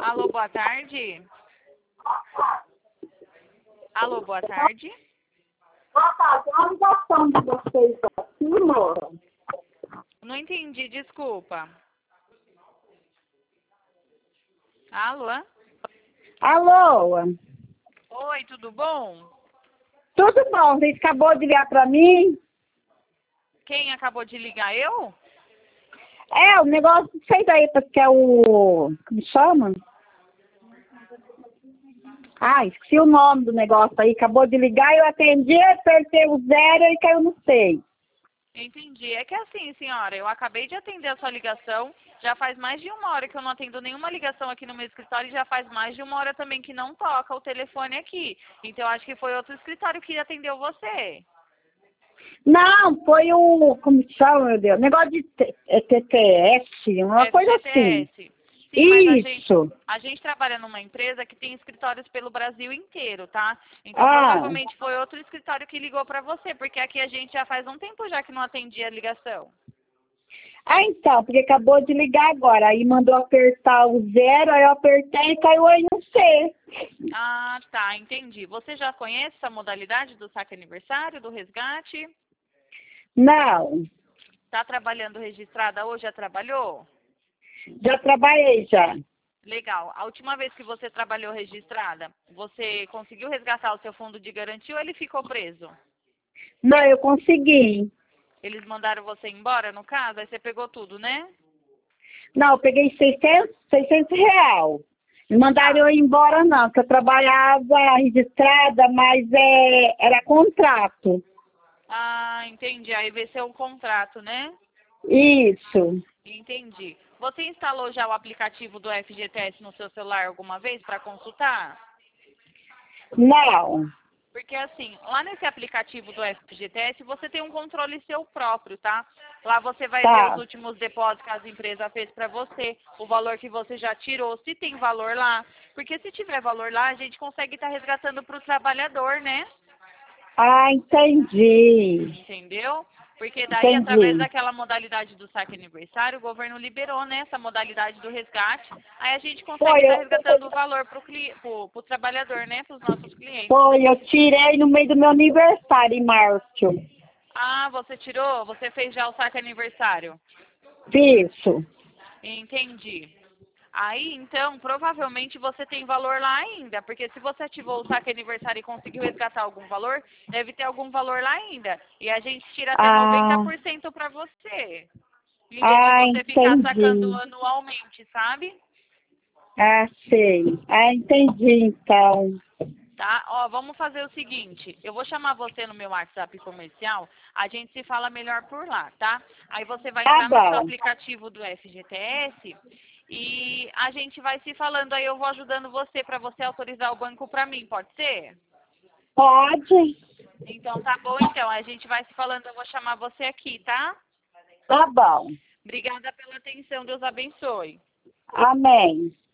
Alô, boa tarde. Alô, boa tarde. Boa tarde, a ligação de vocês aqui, moça. Não entendi, desculpa. Alô? Alô? Oi, tudo bom? Tudo bom? Você acabou de ligar pra mim? Quem acabou de ligar? Eu? É, o negócio, não sei daí, porque é o... Como chama? Ah, esqueci o nome do negócio aí. Acabou de ligar, eu atendi, apertei o 0 e caiu no 6. Entendi. É que assim, senhora, eu acabei de atender a sua ligação. Já faz mais de 1 hora que eu não atendo nenhuma ligação aqui no meu escritório e já faz mais de 1 hora também que não toca o telefone aqui. Então, acho que foi outro escritório que atendeu você. Não, foi o... Como chama, meu Deus? Negócio de TTS, uma coisa assim. FGTS. Sim, mas Isso. a gente trabalha numa empresa que tem escritórios pelo Brasil inteiro, tá? Então, Ah, provavelmente foi outro escritório que ligou pra você, porque aqui a gente já faz um tempo já que não atendia a ligação. então, porque acabou de ligar agora. Aí mandou apertar o 0, aí eu apertei e caiu aí no C. Ah, tá, entendi. Você já conhece essa modalidade do saque aniversário, do resgate? Não, Tá trabalhando registrada hoje? Já trabalhou? já trabalhei já. Legal. A última vez que você trabalhou registrada, você conseguiu resgatar o seu fundo de garantia ou ele ficou preso? Não, eu consegui. Eles mandaram você embora, no caso? Aí você pegou tudo, né? Não, eu peguei 600 real. Não mandaram Tá. eu ir embora não, porque eu trabalhava registrada, mas era contrato. Ah, entendi. Aí venceu o contrato, né? Isso. Entendi. Você instalou já o aplicativo do FGTS no seu celular alguma vez para consultar? Não. Porque assim, lá nesse aplicativo do FGTS, você tem um controle seu próprio, tá? Lá você vai ver os Tá. últimos depósitos que as empresas fez para você, o valor que você já tirou, se tem valor lá. Porque se tiver valor lá, a gente consegue estar resgatando para o trabalhador, né? Ah, entendi. Entendeu? Porque daí, através Entendi. daquela modalidade do saque aniversário, o governo liberou, né, essa modalidade do resgate. Aí a gente consegue Foi, estar resgatando o valor pro trabalhador, né, para os nossos clientes. eu tirei no meio do meu aniversário, em março. Ah, você tirou? Você fez já o saque aniversário? Isso. Entendi. Aí, então, provavelmente você tem valor lá ainda, porque se você ativou o saque aniversário e conseguiu resgatar algum valor, deve ter algum valor lá ainda. E a gente tira até Ah, 90% para você, em vez de você ficar sacando entendi. anualmente, sabe? Ah, sei. Ah, entendi, então. Tá? Ó, vamos fazer o seguinte, eu vou chamar você no meu WhatsApp comercial, a gente se fala melhor por lá, tá? Aí você vai Tá entrar no seu bom. aplicativo do FGTS e a gente vai se falando, aí eu vou ajudando você para você autorizar o banco para mim, pode ser? Pode? Então tá bom, então, a gente vai se falando, eu vou chamar você aqui, tá? Tá bom. Obrigada pela atenção, Deus abençoe. Amém.